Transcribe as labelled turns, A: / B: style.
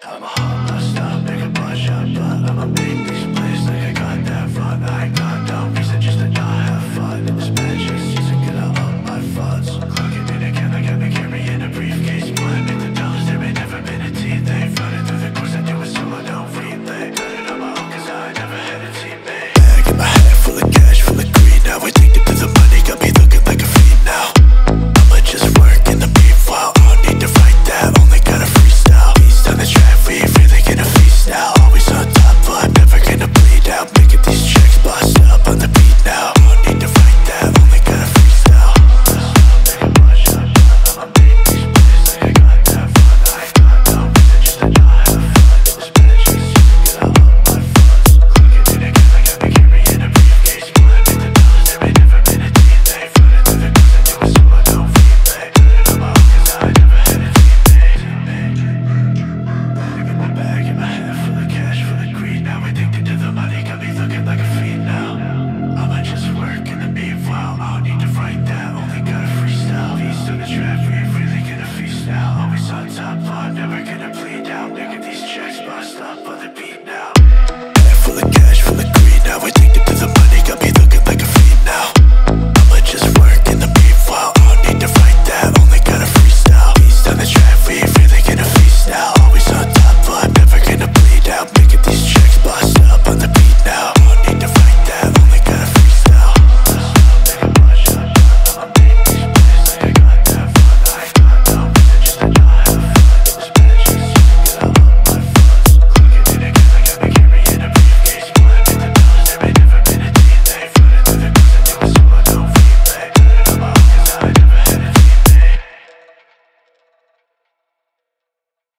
A: I'm a hot buster, make a blood shot, but I'ma make these plays like I got that fun. I ain't got no reason just to not have fun. In this magic season, gonna up my funds. Clocking in again, I got me carrying a briefcase. Pulling in the dollars, there ain't never been a teeth. They floating through the course, I do it so I don't relay. Got it on my own, cause I never had a teammate. Bag in my head, full of cash, full of greed. Now addicted to the money, got me looking like a fiend now. I'ma just work in the meanwhile. I don't need to fight that, only gotta freestyle. Beast on the track, we really gonna feast now. Always on top, but I'm never gonna bleed out. Making these checks bust up on the beat now. I don't need to fight that, only gotta freestyle. I'ma make these plays like I got that fun. I ain't got no reason just to not have fun. In this magic season, gonna up my funds. Clocking in again, I got me carrying a briefcase. Pulling in the dollars, there ain't never been a team. They floating through the course, I do it so I don't relay. Got it on my own, cause I never had a teammate. Bag in my head, full of cash, full of greed. Now addicted to the money, got me looking like a fiend now. I'ma just work in the meanwhile. I don't need to fight that, only gotta freestyle. Beast on the trap, we really gonna feast now. Always on top, but I'm never gonna bleed out. Making these checks bust up on the beat.